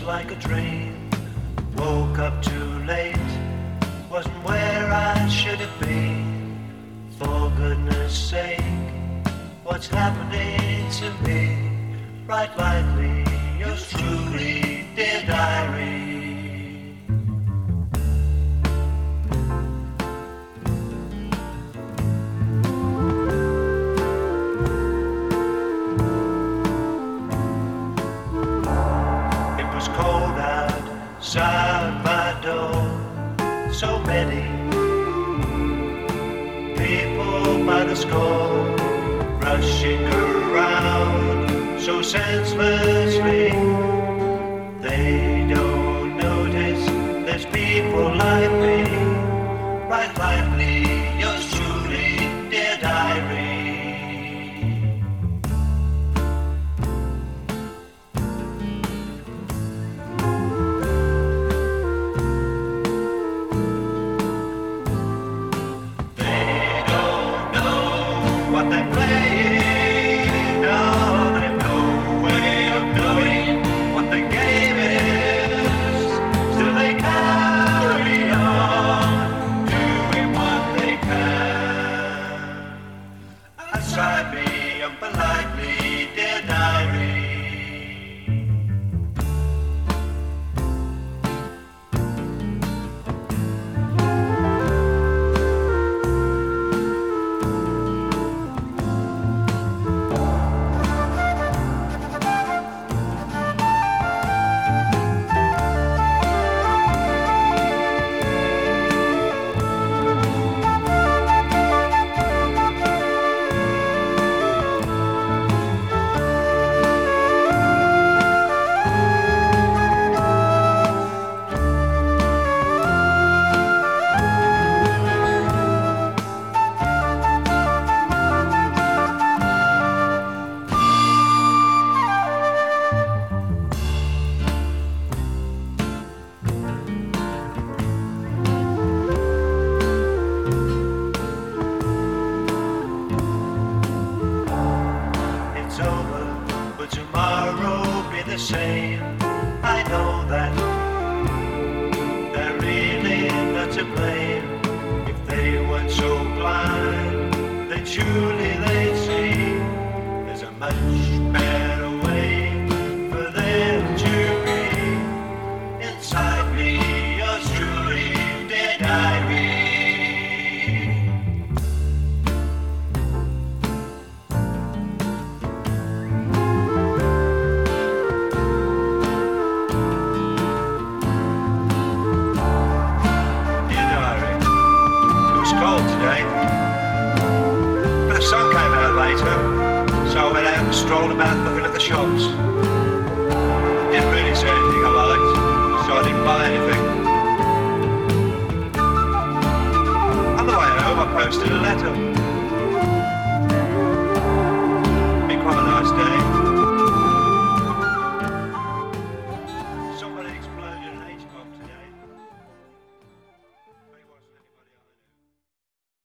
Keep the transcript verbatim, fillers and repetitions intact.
like a dream. Woke up too late, wasn't where I should have been. For goodness sake, what's happening to me? Write lightly, yours truly, dear diary. It was cold outside my door, so many people by the score, rushing around so senselessly. They don't notice there's people like me. Write lively, yours truly, dear diary. What they're playing, no, they've no way of knowing what the game is. Still they carry on, doing what they can. Outside me, unpolitely, dear diary. It's over, but tomorrow be the same. I know that they're really not to blame. If they weren't so blind, then surely they'd see there's a much better way for them to be. Inside me, yours truly, dear diary. Cold today, but the sun came out later, so I went out and strolled about looking at the shops. Didn't really see anything I liked, so I didn't buy anything. On the way home I posted a letter.